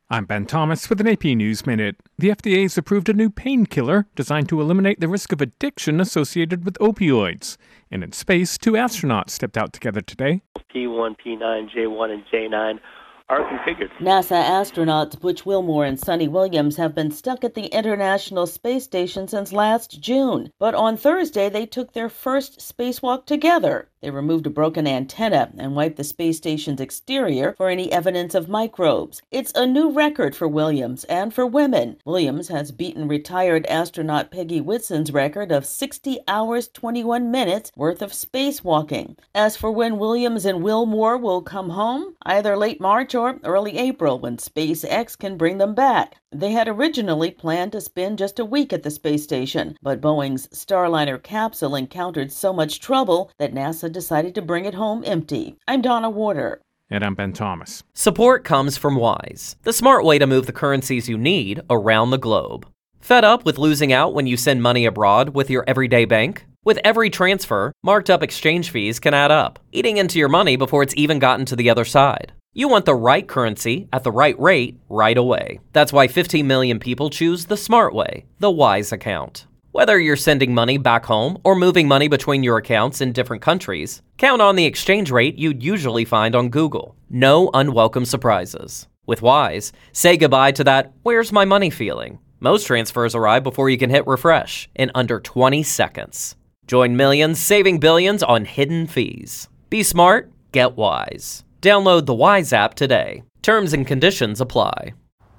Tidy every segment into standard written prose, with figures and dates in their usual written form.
I'm Ben Thomas with an AP News Minute. The FDA has approved a new painkiller designed to eliminate the risk of addiction associated with opioids. And in space, 2 astronauts stepped out together today. P1, P9, J1, and J9 are configured. NASA astronauts Butch Wilmore and Sonny Williams have been stuck at the International Space Station since last June. But on Thursday, they took their first spacewalk together. They removed a broken antenna and wiped the space station's exterior for any evidence of microbes. It's a new record for Williams and for women. Williams has beaten retired astronaut Peggy Whitson's record of 60 hours, 21 minutes worth of spacewalking. As for when Williams and Wilmore will come home, either late March or early April, when SpaceX can bring them back. They had originally planned to spend just a week at the space station, but Boeing's Starliner capsule encountered so much trouble that NASA decided to bring it home empty. I'm Donna Warder. And I'm Ben Thomas. Support comes from Wise, the smart way to move the currencies you need around the globe. Fed up with losing out when you send money abroad with your everyday bank? With every transfer, marked up exchange fees can add up, eating into your money before it's even gotten to the other side. You want the right currency at the right rate right away. That's why 15 million people choose the smart way, the Wise account. Whether you're sending money back home or moving money between your accounts in different countries, count on the exchange rate you'd usually find on Google. No unwelcome surprises. With Wise, say goodbye to that "where's my money" feeling. Most transfers arrive before you can hit refresh in under 20 seconds. Join millions saving billions on hidden fees. Be smart, get Wise. Download the Wise app today. Terms and conditions apply.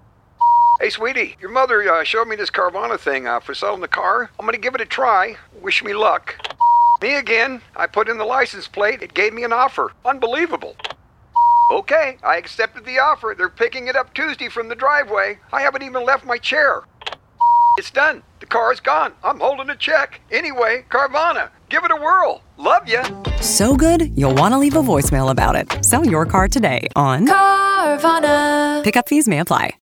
Hey, sweetie, your mother showed me this Carvana thing for selling the car. I'm going to give it a try. Wish me luck. Me again. I put in the license plate. It gave me an offer. Unbelievable. Okay, I accepted the offer. They're picking it up Tuesday from the driveway. I haven't even left my chair. It's done. The car's gone. I'm holding a check. Anyway, Carvana, give it a whirl. Love ya. So good, you'll want to leave a voicemail about it. Sell your car today on Carvana. Pickup fees may apply.